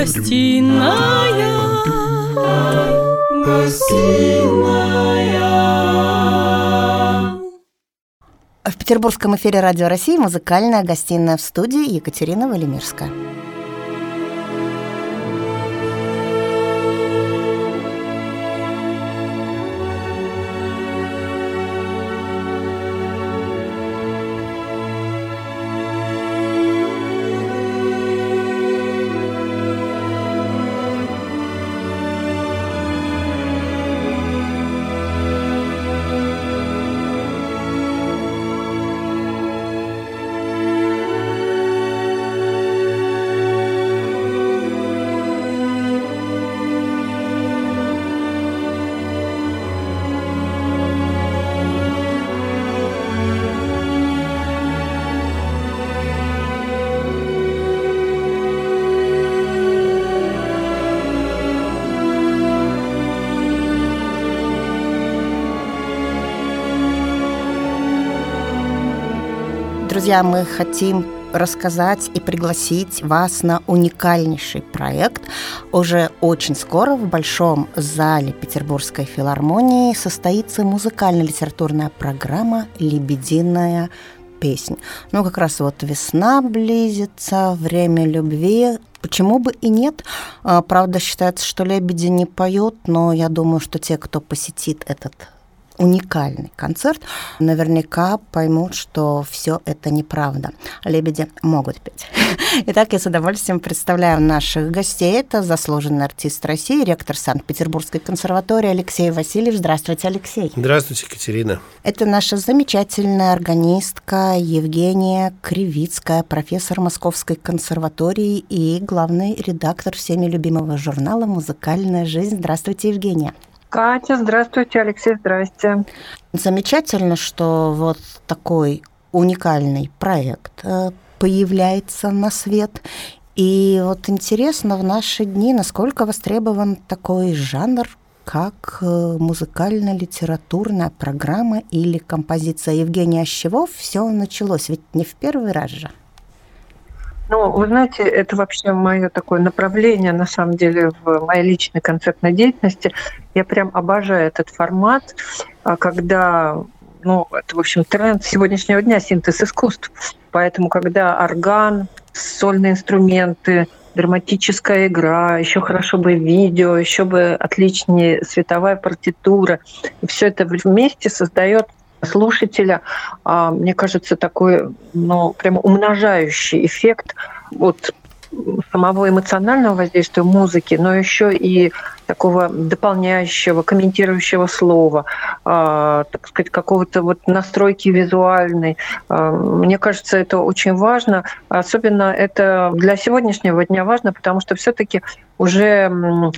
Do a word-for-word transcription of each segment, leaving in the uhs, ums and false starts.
Гостиная, гостиная. В петербургском эфире Радио России музыкальная гостиная, в студии Екатерина Валимирская. Друзья, мы хотим рассказать и пригласить вас на уникальнейший проект. Уже очень скоро в Большом зале Петербургской филармонии состоится музыкально-литературная программа «Лебединая песнь». Ну, как раз вот весна близится, время любви. Почему бы и нет? Правда, считается, что лебеди не поют, но я думаю, что те, кто посетит этот уникальный концерт, наверняка поймут, что все это неправда. Лебеди могут петь. Итак, я с удовольствием представляю наших гостей. Это заслуженный артист России, ректор Санкт-Петербургской консерватории Алексей Васильев. Здравствуйте, Алексей. Здравствуйте, Екатерина. Это наша замечательная органистка Евгения Кривицкая, профессор Московской консерватории и главный редактор всеми любимого журнала «Музыкальная жизнь». Здравствуйте, Евгения. Катя, здравствуйте, Алексей, здрасте. Замечательно, что вот такой уникальный проект появляется на свет. И вот интересно в наши дни, насколько востребован такой жанр, как музыкально-литературная программа или композиция. Евгения, с чего все началось? Ведь не в первый раз же. Ну, вы знаете, это вообще мое такое направление, на самом деле, в моей личной концертной деятельности. Я прям обожаю этот формат, когда, ну, это, в общем, тренд сегодняшнего дня — синтез искусств. Поэтому, когда орган, сольные инструменты, драматическая игра, еще хорошо бы видео, еще бы отличнее световая партитура, и все это вместе создает слушателя, мне кажется, такой, ну, прямо умножающий эффект от самого эмоционального воздействия музыки, но еще и такого дополняющего, комментирующего слова, э, так сказать, какого-то вот настройки визуальной. Э, мне кажется, это очень важно. Особенно это для сегодняшнего дня важно, потому что все-таки уже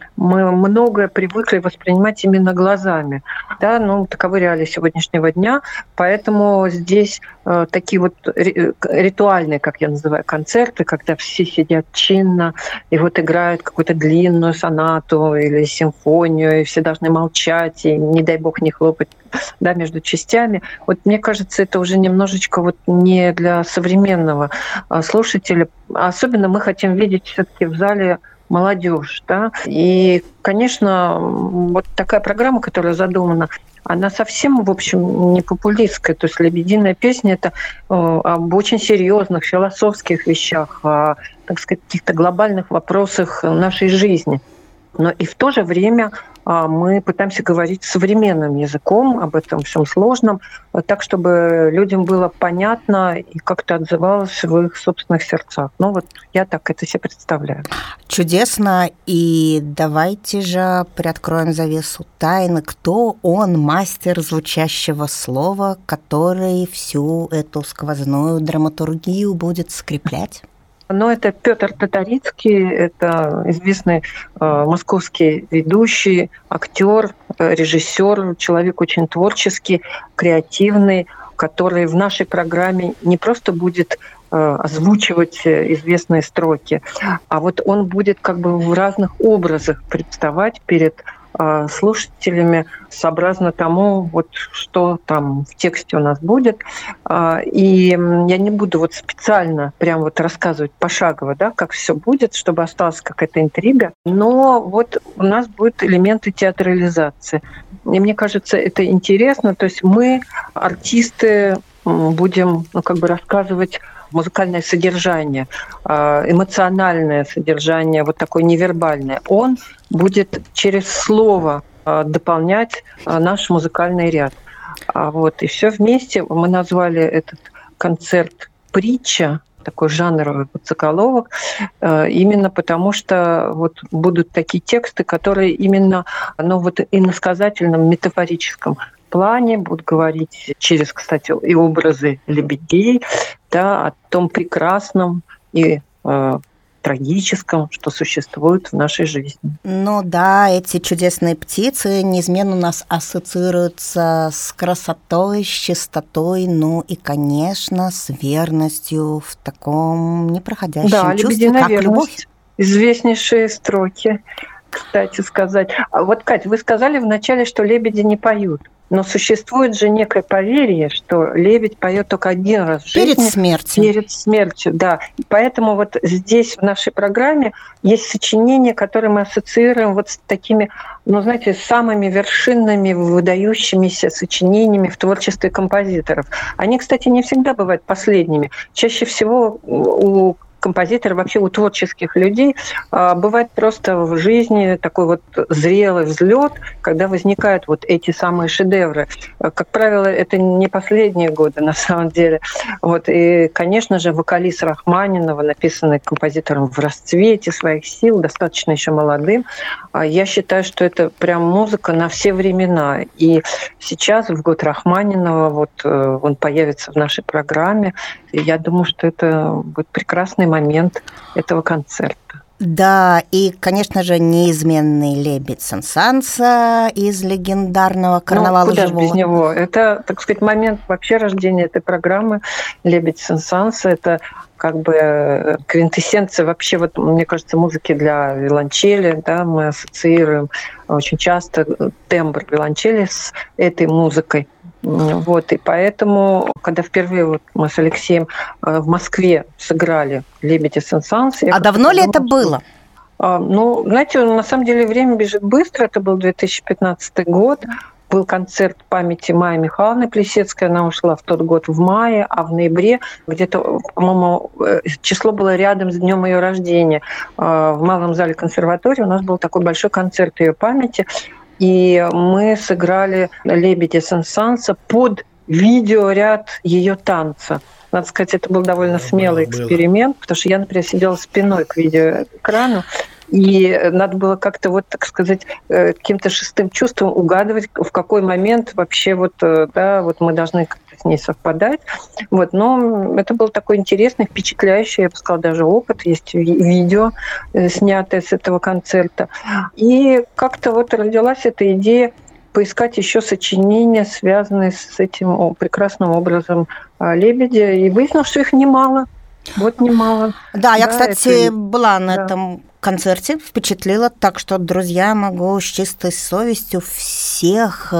мы многое привыкли воспринимать именно глазами. Да, ну, таковы реалии сегодняшнего дня. Поэтому здесь э, такие вот ритуальные, как я называю, концерты, когда все сидят чинно и вот играют какую-то длинную сонату или симфонию, и все должны молчать, и, не дай бог, не хлопать, да, между частями. Вот мне кажется, это уже немножечко вот не для современного слушателя. Особенно мы хотим видеть все-таки в зале молодежь, да. И, конечно, вот такая программа, которая задумана, она совсем, в общем, не популистская. То есть «Лебединая песня» — это э, об очень серьезных философских вещах, о, так сказать, каких-то глобальных вопросах нашей жизни. Но и в то же время а, мы пытаемся говорить современным языком об этом всем сложном, так, чтобы людям было понятно и как-то отзывалось в их собственных сердцах. Ну вот я так это себе представляю. Чудесно. И давайте же приоткроем завесу тайны. Кто он, мастер звучащего слова, который всю эту сквозную драматургию будет скреплять? Но это Петр Таторицкий, это известный э, московский ведущий, актер, э, режиссер, человек очень творческий, креативный, который в нашей программе не просто будет э, озвучивать известные строки, а вот он будет как бы в разных образах представать перед слушателями сообразно тому, вот, что там в тексте у нас будет. И я не буду вот специально прям вот рассказывать пошагово, да, как все будет, чтобы осталась какая-то интрига. Но вот у нас будут элементы театрализации. И мне кажется, это интересно. То есть мы, артисты, будем, ну, как бы рассказывать музыкальное содержание, эмоциональное содержание, вот такое невербальное. Он будет через слово дополнять наш музыкальный ряд. Вот. И все вместе мы назвали этот концерт «Притча», такой жанровый подсоколовок, именно потому что вот будут такие тексты, которые именно, ну, вот иносказательном, метафорическом плане будут говорить через, кстати, и образы лебедей, да, о том прекрасном и э, трагическом, что существует в нашей жизни. Ну да, эти чудесные птицы неизменно у нас ассоциируются с красотой, с чистотой, ну и, конечно, с верностью в таком непроходящем да, чувстве, как верность. любовь. Известнейшие строки, кстати сказать. А вот, Кать, вы сказали вначале, что лебеди не поют. Но существует же некое поверье, что лебедь поет только один раз в жизни. Перед смертью. Перед смертью, да. И поэтому вот здесь в нашей программе есть сочинения, которые мы ассоциируем вот с такими, ну, знаете, самыми вершинными, выдающимися сочинениями в творчестве композиторов. Они, кстати, не всегда бывают последними. Чаще всего у композиторов, вообще у творческих людей бывает просто в жизни такой вот зрелый взлет, когда возникают вот эти самые шедевры. Как правило, это не последние годы, на самом деле. Вот. И, конечно же, вокалист Рахманинова, написанный композитором в расцвете своих сил, достаточно еще молодым, я считаю, что это прям музыка на все времена. И сейчас, в год Рахманинова, вот он появится в нашей программе. И я думаю, что это будет прекрасный момент этого концерта. Да, и, конечно же, неизменный лебедь Сен-Санса из легендарного «Карнавала ну, куда живого». же без него? Это, так сказать, момент вообще рождения этой программы «Лебедь Сен-Санса». Это как бы квинтэссенция вообще, вот, мне кажется, музыки для виолончели. Да, мы ассоциируем очень часто тембр виолончели с этой музыкой. Вот, и поэтому, когда впервые вот мы с Алексеем в Москве сыграли «Лебедя Сен-Санса». А давно ли это было? Ну, знаете, на самом деле время бежит быстро. Это был две тысячи пятнадцатый год. Был концерт памяти Майи Михайловны Плесецкой. Она ушла в тот год в мае, а в ноябре где-то, по-моему, число было рядом с днем ее рождения. В Малом зале консерватории у нас был такой большой концерт ее памяти. И мы сыграли «Лебедя Сен-Санса» под видеоряд ее танца. Надо сказать, это был довольно да, смелый было, эксперимент, было. Потому что я, например, сидела спиной к видеоэкрану, и надо было как-то, вот, так сказать, каким-то шестым чувством угадывать, в какой момент вообще вот, да, вот мы должны как-то с ней совпадать. Вот. Но это был такой интересный, впечатляющий, я бы сказала, даже опыт. Есть видео, снятое с этого концерта. И как-то вот родилась эта идея поискать еще сочинения, связанные с этим прекрасным образом лебедя. И выяснилось, что их немало. Вот немало. Да, я, да, кстати, это... была на да. этом концерте, впечатлила, так что, друзья, могу с чистой совестью всех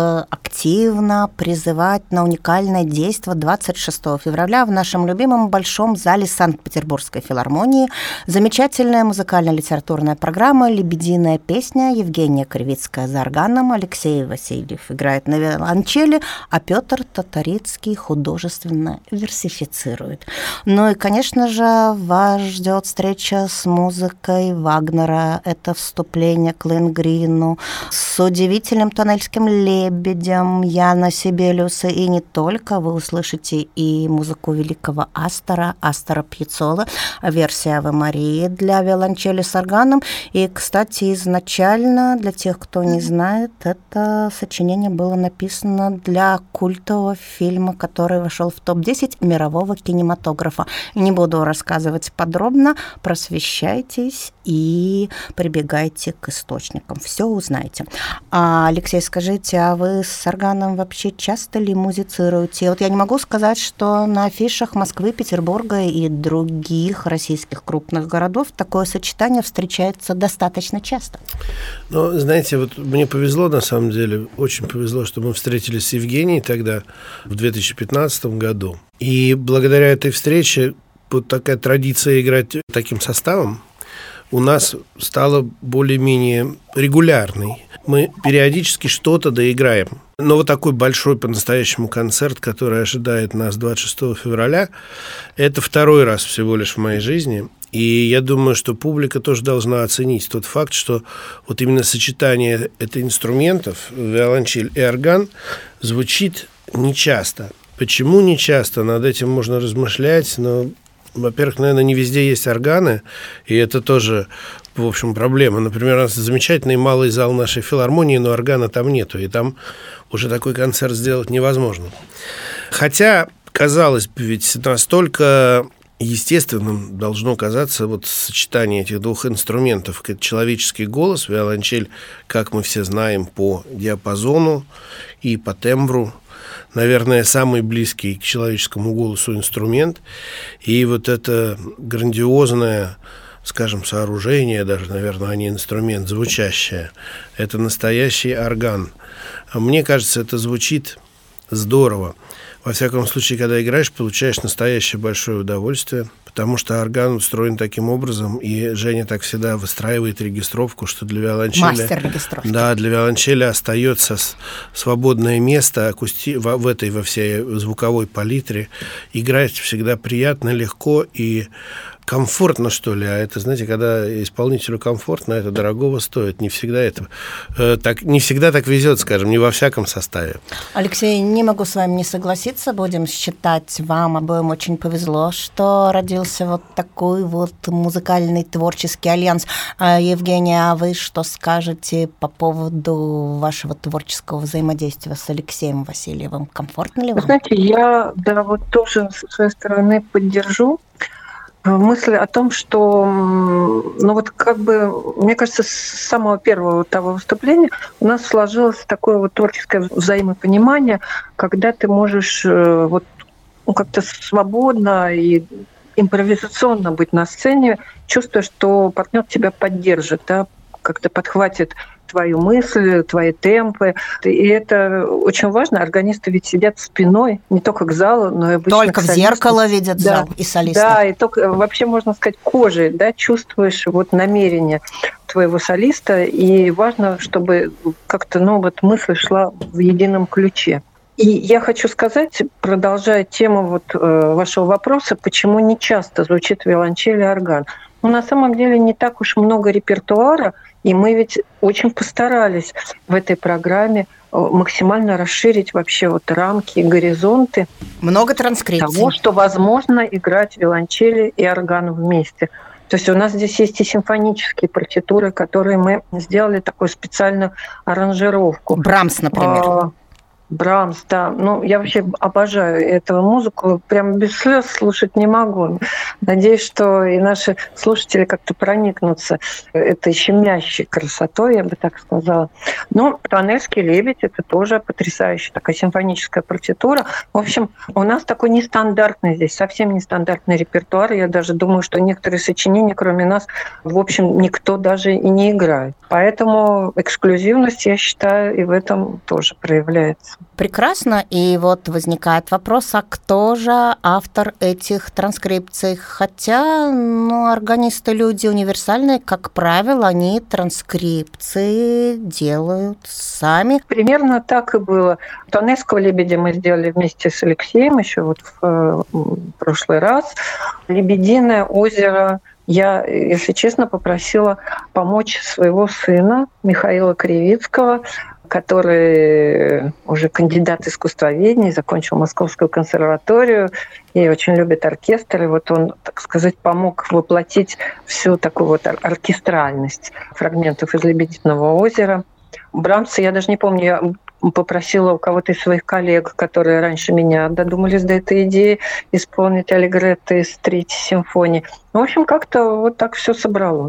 активно призывать на уникальное действо двадцать шестого февраля в нашем любимом Большом зале Санкт-Петербургской филармонии. Замечательная музыкально-литературная программа «Лебединая песня». Евгения Кривицкая за органом, Алексей Васильев играет на виолончели, а Петр Татарицкий художественно версифицирует. Ну и, конечно же, вас ждет встреча с музыкой Вагнера, это вступление к Лонгрину, с удивительным тоннельским лебедем Яна Сибелиуса, и не только. Вы услышите и музыку великого Астора, Астора Пьяццолы, версия Аве Марии для виолончели с органом. И, кстати, изначально, для тех, кто не знает, это сочинение было написано для культового фильма, который вошел в топ десять мирового кинематографа. Не буду рассказывать подробно, просвещайтесь и и прибегайте к источникам. Все узнаете. А, Алексей, скажите, а вы с органом вообще часто ли музицируете? Вот я не могу сказать, что на афишах Москвы, Петербурга и других российских крупных городов такое сочетание встречается достаточно часто. Ну, знаете, вот мне повезло, на самом деле, очень повезло, что мы встретились с Евгенией тогда, в две тысячи пятнадцатом году. И благодаря этой встрече вот такая традиция играть таким составом у нас стала более-менее регулярной. Мы периодически что-то доиграем. Но вот такой большой по-настоящему концерт, который ожидает нас двадцать шестого февраля, это второй раз всего лишь в моей жизни. И я думаю, что публика тоже должна оценить тот факт, что вот именно сочетание этих инструментов, виолончель и орган, звучит нечасто. Почему нечасто? Над этим можно размышлять, но... Во-первых, наверное, не везде есть органы, и это тоже, в общем, проблема. Например, у нас замечательный малый зал нашей филармонии, но органа там нету, и там уже такой концерт сделать невозможно. Хотя, казалось бы, ведь настолько естественным должно казаться вот сочетание этих двух инструментов. Человеческий голос, виолончель, как мы все знаем, по диапазону и по тембру, наверное, самый близкий к человеческому голосу инструмент. И вот это грандиозное, скажем, сооружение, даже, наверное, а не инструмент, звучащее, это настоящий орган. Мне кажется, это звучит здорово. Во всяком случае, когда играешь, получаешь настоящее большое удовольствие, потому что орган устроен таким образом, и Женя так всегда выстраивает регистровку, что для виолончели... Мастер регистровки. Да, для виолончели остается свободное место акусти... в, в этой, во всей звуковой палитре. Играть всегда приятно, легко и комфортно, что ли. А это, знаете, когда исполнителю комфортно, это дорогого стоит. Не всегда это э, так, не всегда так везет, скажем, не во всяком составе. Алексей, не могу с вами не согласиться. Будем считать, вам обоим очень повезло, что родился вот такой вот музыкальный творческий альянс. Евгения, а вы что скажете по поводу вашего творческого взаимодействия с Алексеем Васильевым? Комфортно ли вам? Знаете, я да, вот тоже со своей стороны поддержу мысль о том, что, ну вот как бы, мне кажется, с самого первого того выступления у нас сложилось такое вот творческое взаимопонимание, когда ты можешь вот ну, как-то свободно и импровизационно быть на сцене, чувствуя, что партнер тебя поддержит, да, как-то подхватит твою мысль, твои темпы. И это очень важно. Органисты ведь сидят спиной не только к залу, но и обычно только к в солисту. зеркало видят да. зал и солиста. Да, и только вообще, можно сказать, кожей, да, чувствуешь вот намерение твоего солиста, и важно, чтобы как-то, ну, вот мысль шла в едином ключе. И я хочу сказать, продолжая тему вот, э, вашего вопроса, почему не часто звучит виолончель и орган. Но на самом деле не так уж много репертуара, и мы ведь очень постарались в этой программе максимально расширить вообще вот рамки и горизонты. Много транскрипций. Того, что возможно играть виолончели и орган вместе. То есть у нас здесь есть и симфонические партитуры, которые мы сделали такую специальную аранжировку. Брамс, например. Брамс, да. Ну, я вообще обожаю эту музыку. Прям без слез слушать не могу. Надеюсь, что и наши слушатели как-то проникнутся этой щемящей красотой, я бы так сказала. Ну, «Тоннельский лебедь» — это тоже потрясающая такая симфоническая партитура. В общем, у нас такой нестандартный здесь, совсем нестандартный репертуар. Я даже думаю, что некоторые сочинения, кроме нас, в общем, никто даже и не играет. Поэтому эксклюзивность, я считаю, и в этом тоже проявляется. Прекрасно. И вот возникает вопрос, а кто же автор этих транскрипций? Хотя, ну, органисты люди универсальные, как правило, они транскрипции делают сами. Примерно так и было. «Тоннельского лебедя» мы сделали вместе с Алексеем еще вот в, в прошлый раз. «Лебединое озеро» я, если честно, попросила помочь своего сына Михаила Кривицкого, который уже кандидат искусствоведения, закончил Московскую консерваторию и очень любит оркестр. И вот он, так сказать, помог воплотить всю такую вот оркестральность фрагментов из «Лебединого озера». Брамса, я даже не помню, я попросила у кого-то из своих коллег, которые раньше меня додумались до этой идеи, исполнить аллегретто из третьей симфонии. В общем, как-то вот так все собралось.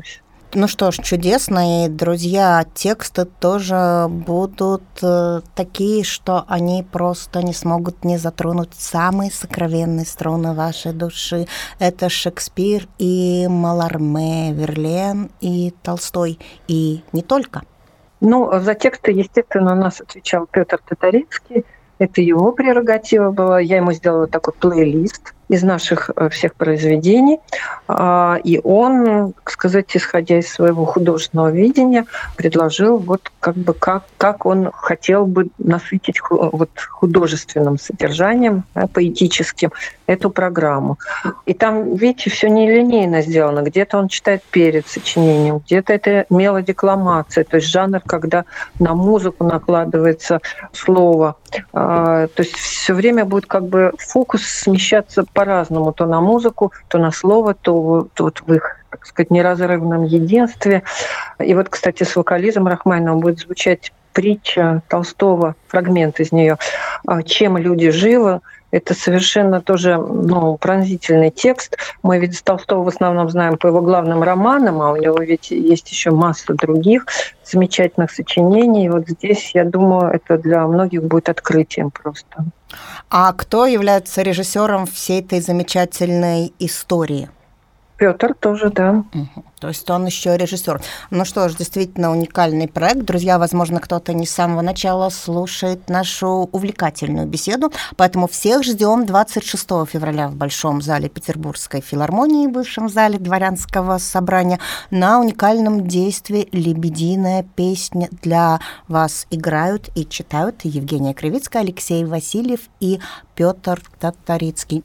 Ну что ж, чудесно. И, друзья, тексты тоже будут э, такие, что они просто не смогут не затронуть самые сокровенные струны вашей души. Это Шекспир и Маларме, Верлен и Толстой. И не только. Ну, за тексты, естественно, у нас отвечал Петр Татаринский. Это его прерогатива была. Я ему сделала такой плейлист из наших всех произведений. И он, так сказать, исходя из своего художественного видения, предложил вот как бы как, как он хотел бы насытить вот художественным содержанием, да, поэтическим эту программу. И там, видите, все нелинейно сделано. Где-то он читает перед сочинением, где-то это мелодекламация, то есть жанр, когда на музыку накладывается слово. То есть все время будет как бы фокус смещаться по-разному, то на музыку, то на слово, то, то вот в их, так сказать, неразрывном единстве. И вот, кстати, с вокализмом Рахманиновым будет звучать притча Толстого, фрагмент из нее «Чем люди живы». Это совершенно тоже, ну, пронзительный текст. Мы ведь Толстого в основном знаем по его главным романам, а у него ведь есть еще масса других замечательных сочинений. И вот здесь, я думаю, это для многих будет открытием просто. А кто является режиссером всей этой замечательной истории? Петр тоже, да. Угу. То есть он еще режиссер. Ну что ж, действительно уникальный проект. Друзья, возможно, кто-то не с самого начала слушает нашу увлекательную беседу, поэтому всех ждем двадцать шестого февраля в Большом зале Петербургской филармонии, бывшем зале Дворянского собрания, на уникальном действии «Лебединая песня». Для вас играют и читают Евгения Кривицкая, Алексей Васильев и Петр Татаринский.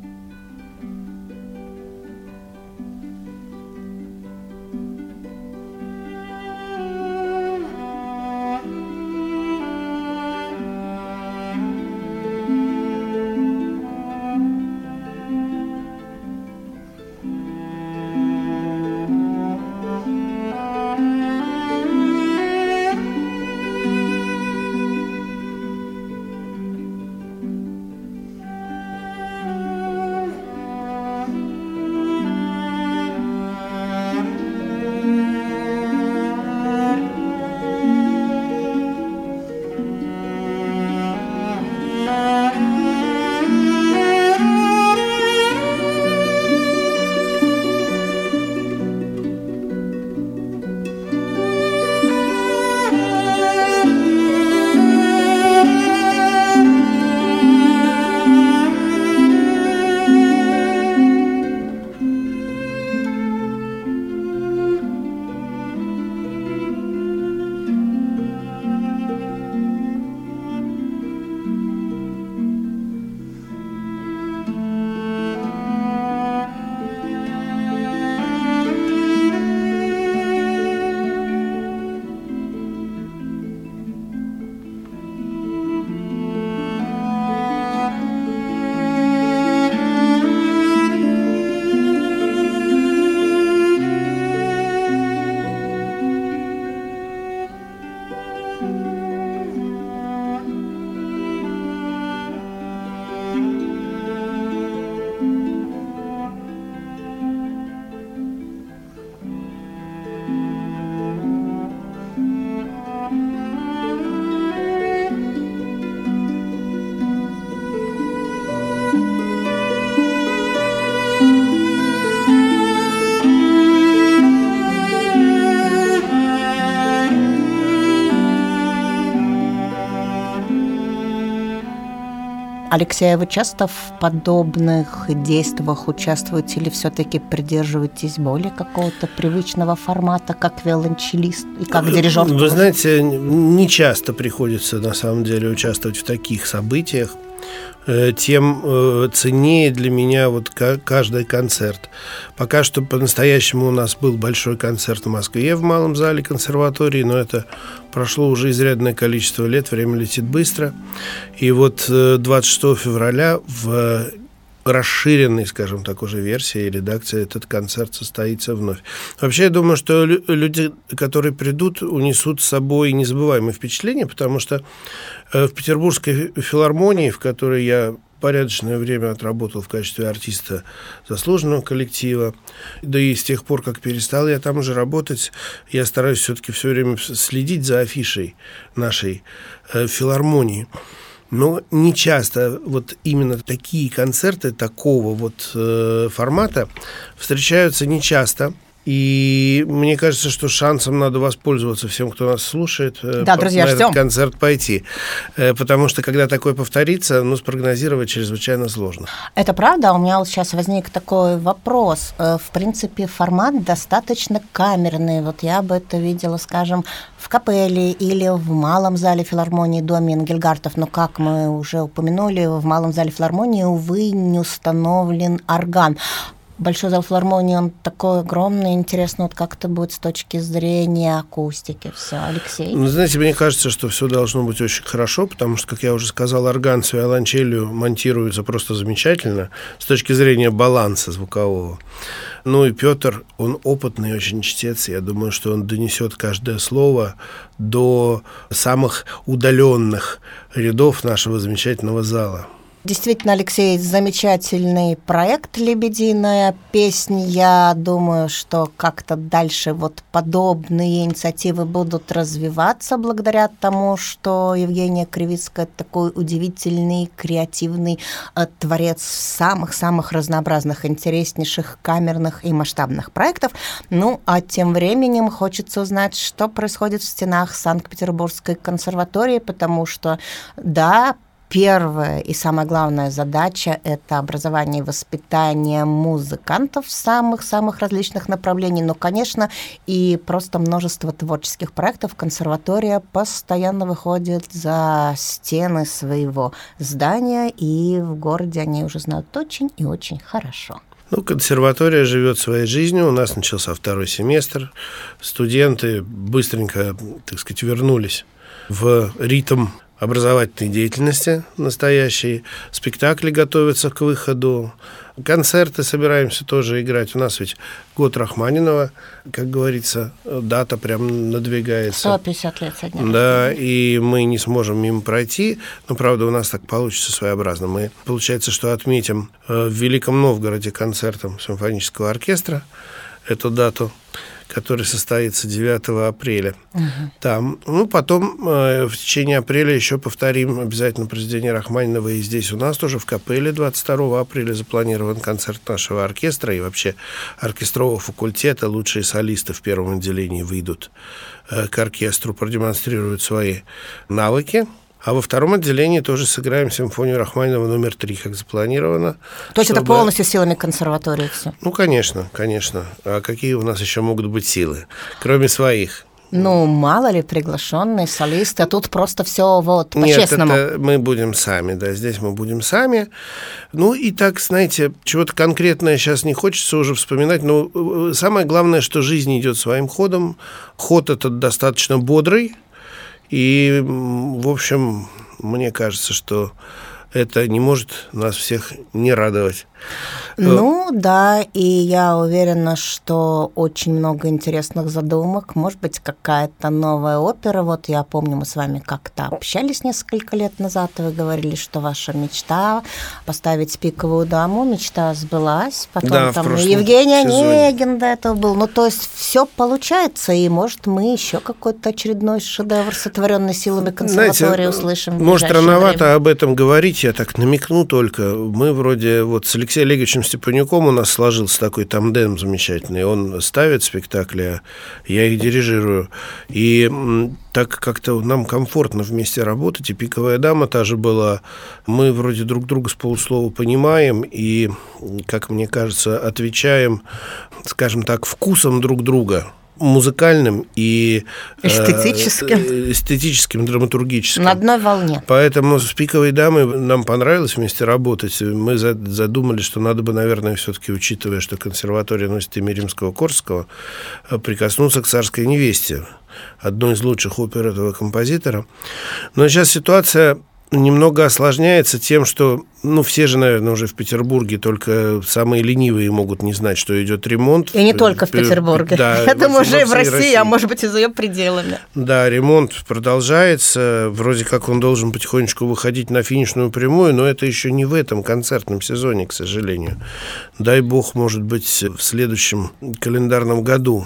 Алексей, вы часто в подобных действиях участвуете или все-таки придерживаетесь более какого-то привычного формата, как виолончелист и как дирижер? Вы знаете, не часто приходится на самом деле участвовать в таких событиях. Тем ценнее для меня вот каждый концерт. Пока что по-настоящему у нас был большой концерт в Москве в Малом зале консерватории, но это прошло уже изрядное количество лет, время летит быстро. И вот двадцать шестого февраля в расширенной, скажем так, уже версии и редакции этот концерт состоится вновь. Вообще, я думаю, что люди, которые придут, унесут с собой незабываемые впечатления, потому что в Петербургской филармонии, в которой я порядочное время отработал в качестве артиста заслуженного коллектива. Да и с тех пор, как перестал я там уже работать, я стараюсь все-таки все время следить за афишей нашей э, филармонии. Но не часто вот именно такие концерты такого вот э, формата встречаются нечасто. И мне кажется, что шансом надо воспользоваться всем, кто нас слушает, да, по, друзья, на ждем. этот концерт пойти. Потому что, когда такое повторится, ну, спрогнозировать чрезвычайно сложно. Это правда? У меня вот сейчас возник такой вопрос. В принципе, формат достаточно камерный. Вот я бы это видела, скажем, в капелле или в малом зале филармонии Доме Энгельгартов. Но, как мы уже упомянули, в малом зале филармонии, увы, не установлен орган. Большой зал филармонии, он такой огромный, интересно, вот как это будет с точки зрения акустики, все. Алексей? Ну, знаете, мне кажется, что все должно быть очень хорошо, потому что, как я уже сказал, орган с виолончелью монтируется просто замечательно с точки зрения баланса звукового. Ну и Петр, он опытный очень чтец, я думаю, что он донесет каждое слово до самых удаленных рядов нашего замечательного зала. Действительно, Алексей, замечательный проект «Лебединая песнь». Я думаю, что как-то дальше вот подобные инициативы будут развиваться благодаря тому, что Евгения Кривицкая такой удивительный, креативный творец самых-самых разнообразных, интереснейших камерных и масштабных проектов. Ну, а тем временем хочется узнать, что происходит в стенах Санкт-Петербургской консерватории, потому что, да, первая и самая главная задача – это образование и воспитание музыкантов самых-самых различных направлений, но, конечно, и просто множество творческих проектов. Консерватория постоянно выходит за стены своего здания, и в городе они уже знают очень и очень хорошо. Ну, консерватория живет своей жизнью. У нас начался второй семестр. Студенты быстренько, так сказать, вернулись в ритм образовательной деятельности настоящей. Спектакли готовятся к выходу. Концерты собираемся тоже играть. У нас ведь год Рахманинова, как говорится, дата прям надвигается. сто пятьдесят лет со дня. Да, и мы не сможем мимо пройти. Но, правда, у нас так получится своеобразно. Мы, получается, что отметим в Великом Новгороде концертом симфонического оркестра эту дату, который состоится девятого апреля. Угу. Там. Ну, потом э, в течение апреля еще повторим обязательно произведение Рахманинова. И здесь у нас тоже в капелле двадцать второго апреля запланирован концерт нашего оркестра. И вообще оркестрового факультета. Лучшие солисты в первом отделении выйдут э, к оркестру, продемонстрируют свои навыки. А во втором отделении тоже сыграем симфонию Рахманинова номер три, как запланировано. То есть чтобы... это полностью силами консерватории все? Ну, конечно, конечно. А какие у нас еще могут быть силы, кроме своих? Ну, мало ли, приглашенные солисты, а тут просто все вот по-честному. Нет, это мы будем сами, да, здесь мы будем сами. Ну, и так, знаете, чего-то конкретное сейчас не хочется уже вспоминать, но самое главное, что жизнь идет своим ходом. Ход этот достаточно бодрый. И, в общем, мне кажется, что это не может нас всех не радовать. Ну, да, и я уверена, что очень много интересных задумок. Может быть, какая-то новая опера. Вот я помню, мы с вами как-то общались несколько лет назад, и вы говорили, что ваша мечта поставить «Пиковую даму», мечта сбылась. Потом да, там Евгений Онегин до этого был. Ну, то есть все получается, и, может, мы еще какой-то очередной шедевр, сотворенный силами консерватории, знаете, услышим. Может, рановато время. об этом говорить, я так намекну только. Мы вроде вот с Алексеем Олеговичем Степанюком у нас сложился такой тандем замечательный. Он ставит спектакли, я их дирижирую. И так как-то нам комфортно вместе работать. И «Пиковая дама» та же была. Мы вроде друг друга с полуслова понимаем и, как мне кажется, отвечаем, скажем так, вкусом друг друга. Музыкальным и эстетическим, э, эстетическим, драматургическим. На одной волне. Поэтому с «Пиковой дамой» нам понравилось вместе работать. Мы задумали, что надо бы, наверное, все-таки, учитывая, что консерватория носит имя Римского-Корсакова, прикоснуться к «Царской невесте», одной из лучших опер этого композитора. Но сейчас ситуация немного осложняется тем, что, ну, все же, наверное, уже в Петербурге, только самые ленивые могут не знать, что идет ремонт. И не только в Петербурге. Да, я думаю, уже и в России, России, а может быть, и за ее пределами. Да, ремонт продолжается. Вроде как он должен потихонечку выходить на финишную прямую, но это еще не в этом концертном сезоне, к сожалению. Дай бог, может быть, в следующем календарном году.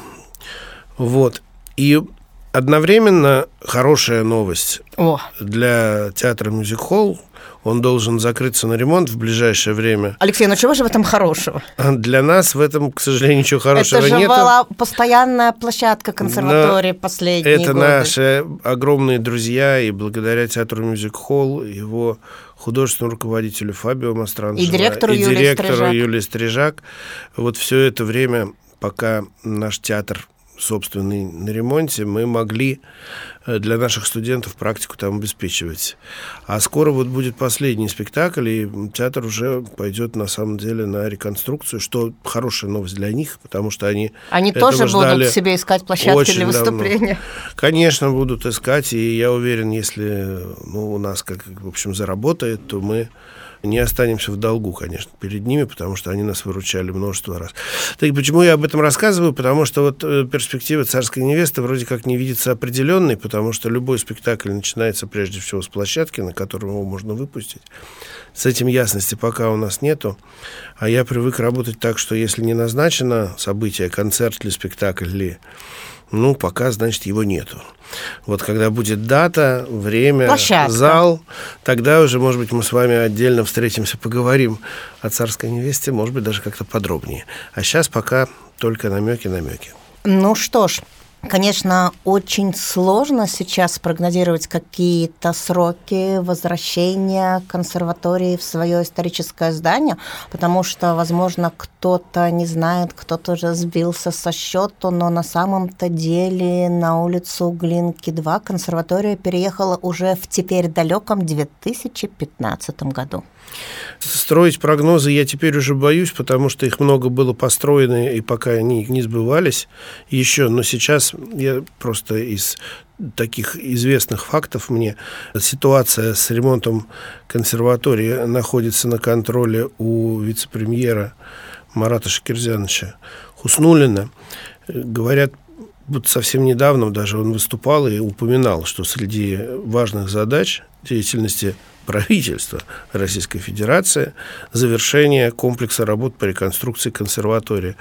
Вот. И одновременно хорошая новость О. для театра «Мюзик-холл». Он должен закрыться на ремонт в ближайшее время. Алексей, ну чего же в этом хорошего? Для нас в этом, к сожалению, ничего хорошего нет. Это же нету. Была постоянная площадка консерватории Но последние это годы. Это наши огромные друзья, и благодаря театру «Мюзик-холл», его художественному руководителю Фабио Мастранджело и директору, и Юлии, директору Стрижак. Юлии Стрижак, вот все это время, пока наш театр собственный на ремонте, мы могли для наших студентов практику там обеспечивать. А скоро вот будет последний спектакль, и театр уже пойдет на самом деле на реконструкцию, что хорошая новость для них, потому что они Они тоже будут себе искать площадки для выступления. Давно. Конечно, будут искать, и я уверен, если ну, у нас, как, в общем, заработает, то мы не останемся в долгу, конечно, перед ними, потому что они нас выручали множество раз. Так почему я об этом рассказываю? Потому что вот перспектива «Царской невесты» вроде как не видится определенной, потому что любой спектакль начинается прежде всего с площадки, на которую его можно выпустить. С этим ясности пока у нас нету. А я привык работать так, что если не назначено событие, концерт или спектакль, ли, ну, пока, значит, его нету. Вот когда будет дата, время, площадка, зал, тогда уже, может быть, мы с вами отдельно встретимся, поговорим о «Царской невесте», может быть, даже как-то подробнее. А сейчас пока только намеки-намеки. Ну что ж, конечно, очень сложно сейчас прогнозировать какие-то сроки возвращения консерватории в свое историческое здание, потому что, возможно, кто-то не знает, кто-то уже сбился со счету, но на самом-то деле на улицу Глинки два консерватория переехала уже в теперь далеком две тысячи пятнадцатом году. Строить прогнозы я теперь уже боюсь, потому что их много было построено, и пока они не сбывались еще. Но сейчас я просто из таких известных фактов мне ситуация с ремонтом консерватории находится на контроле у вице-премьера Марата Шакирзяновича Хуснуллина. Говорят, вот совсем недавно даже он выступал и упоминал, что среди важных задач деятельности правительства Российской Федерации завершение комплекса работ по реконструкции консерватории.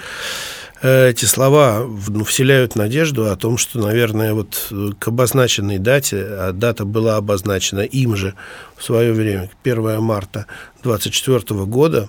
Эти слова ну, вселяют надежду о том, что, наверное, вот к обозначенной дате, а дата была обозначена им же в свое время, первое марта двадцать четвёртого года,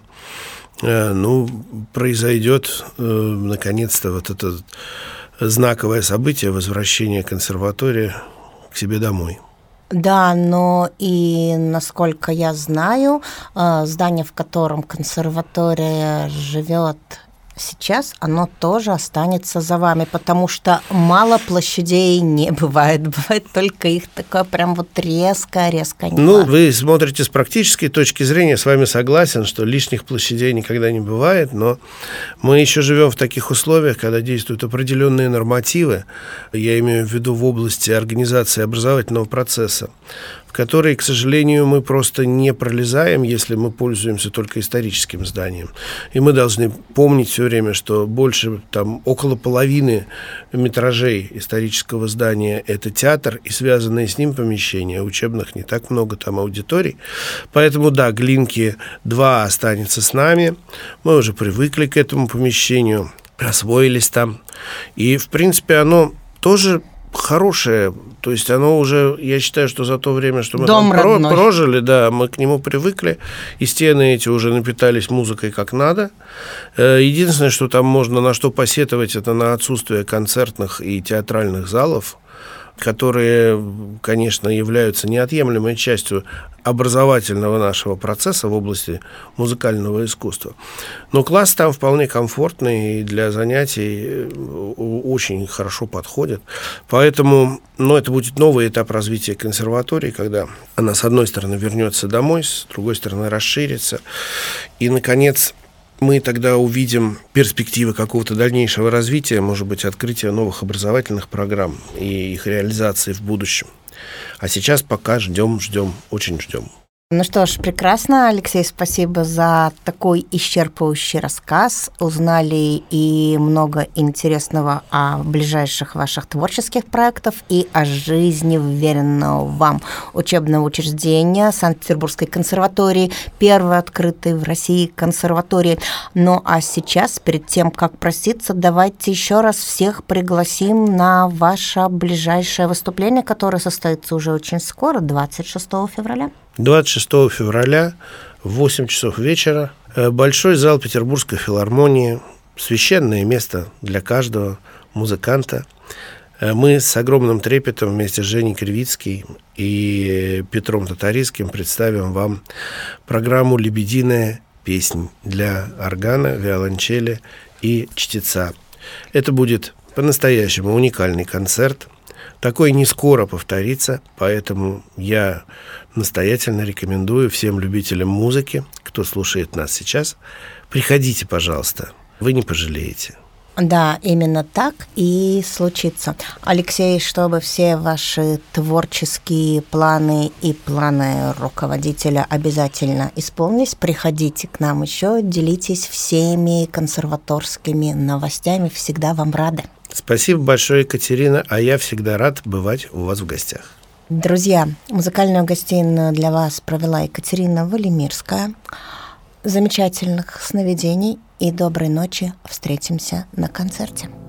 э, ну, произойдет э, наконец-то вот это знаковое событие возвращения консерватории к себе домой. Да, но и, насколько я знаю, здание, в котором консерватория живет сейчас, оно тоже останется за вами, потому что мало площадей не бывает. Бывает только их такое прям вот резко-резко. Ну, вы смотрите с практической точки зрения, с вами согласен, что лишних площадей никогда не бывает, но мы еще живем в таких условиях, когда действуют определенные нормативы, я имею в виду в области организации образовательного процесса, в которые, к сожалению, мы просто не пролезаем, если мы пользуемся только историческим зданием. И мы должны помнить все время, что больше, там, около половины метражей исторического здания – это театр и связанные с ним помещения. Учебных не так много, там аудиторий. Поэтому, да, Глинки два останется с нами. Мы уже привыкли к этому помещению, освоились там. И, в принципе, оно тоже хорошее, то есть оно уже, я считаю, что за то время, что мы Дом там родной. прожили, да, мы к нему привыкли, и стены эти уже напитались музыкой как надо. Единственное, что там можно на что посетовать, это на отсутствие концертных и театральных залов, которые, конечно, являются неотъемлемой частью образовательного нашего процесса в области музыкального искусства. Но класс там вполне комфортный и для занятий очень хорошо подходит. Поэтому, ну, это будет новый этап развития консерватории, когда она, с одной стороны, вернется домой, с другой стороны, расширится. И, наконец, мы тогда увидим перспективы какого-то дальнейшего развития, может быть, открытия новых образовательных программ и их реализации в будущем. А сейчас пока ждем, ждем, очень ждем. Ну что ж, прекрасно, Алексей, спасибо за такой исчерпывающий рассказ. Узнали и много интересного о ближайших ваших творческих проектах и о жизни вверенного вам учебного учреждения Санкт-Петербургской консерватории, первой открытой в России консерватории. Ну а сейчас, перед тем, как проситься, давайте еще раз всех пригласим на ваше ближайшее выступление, которое состоится уже очень скоро, двадцать шестого февраля. двадцать шестого февраля в восемь часов вечера Большой зал Петербургской филармонии, священное место для каждого музыканта. Мы с огромным трепетом вместе с Женей Кривицким и Петром Татаринским представим вам программу «Лебединая песнь» для органа, виолончели и чтеца. Это будет по-настоящему уникальный концерт. Такой не скоро повторится, поэтому я настоятельно рекомендую всем любителям музыки, кто слушает нас сейчас, приходите, пожалуйста, вы не пожалеете. Да, именно так и случится. Алексей, чтобы все ваши творческие планы и планы руководителя обязательно исполнились, приходите к нам еще, делитесь всеми консерваторскими новостями, всегда вам рады. Спасибо большое, Екатерина, а я всегда рад бывать у вас в гостях. Друзья, музыкальную гостиную для вас провела Екатерина Валимирская. Замечательных сновидений и доброй ночи. Встретимся на концерте.